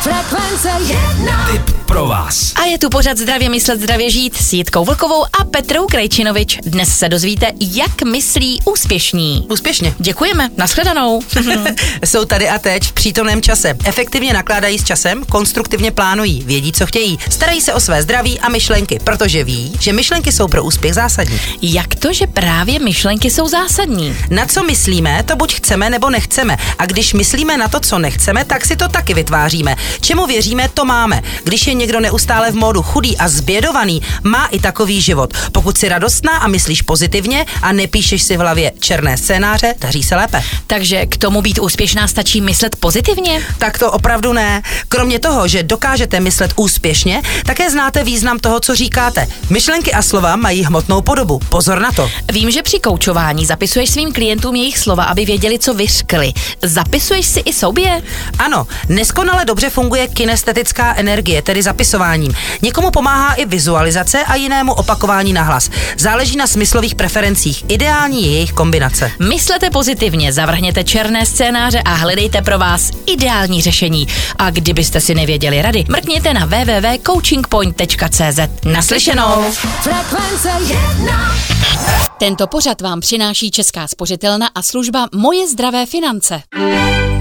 Frekvence 1. Tip pro vás. A je tu pořad Zdravě myslet, zdravě žít s Jitkou Vlkovou a Petrou Krejčinovič. Dnes se dozvíte, jak myslí úspěšní. Úspěšně. Děkujeme, nashledanou. Jsou tady a teď v přítomném čase. Efektivně nakládají s časem, konstruktivně plánují, vědí, co chtějí, starají se o své zdraví a myšlenky, protože ví, že myšlenky jsou pro úspěch zásadní. Jak to, že právě myšlenky jsou zásadní? Na co myslíme, to buď chceme nebo nechceme. A když myslíme na to, co nechceme, tak si to taky vytváříme. Čemu věříme, to máme. Když je někdo neustále v módu chudý a zbědovaný, má i takový život. Pokud jsi radostná a myslíš pozitivně a nepíšeš si v hlavě černé scénáře, daří se lépe. Takže k tomu být úspěšná stačí myslet pozitivně? Tak to opravdu ne. Kromě toho, že dokážete myslet úspěšně, také znáte význam toho, co říkáte. Myšlenky a slova mají hmotnou podobu. Pozor na to. Vím, že při koučování zapisuješ svým klientům jejich slova, aby věděli, co vyřkli. Zapisuješ si i sobě? Ano, neskonale dobře funguje kinestetická energie, tedy zapisováním. Někomu pomáhá i vizualizace a jinému opakování nahlas. Záleží na smyslových preferencích. Ideální je jejich kombinace. Myslete pozitivně, zavrhněte černé scénáře a hledejte pro vás ideální řešení. A kdybyste si nevěděli rady, mrkněte na www.coachingpoint.cz. Naslyšenou! Frekvence 1. Tento pořad vám přináší Česká spořitelna a služba Moje zdravé finance.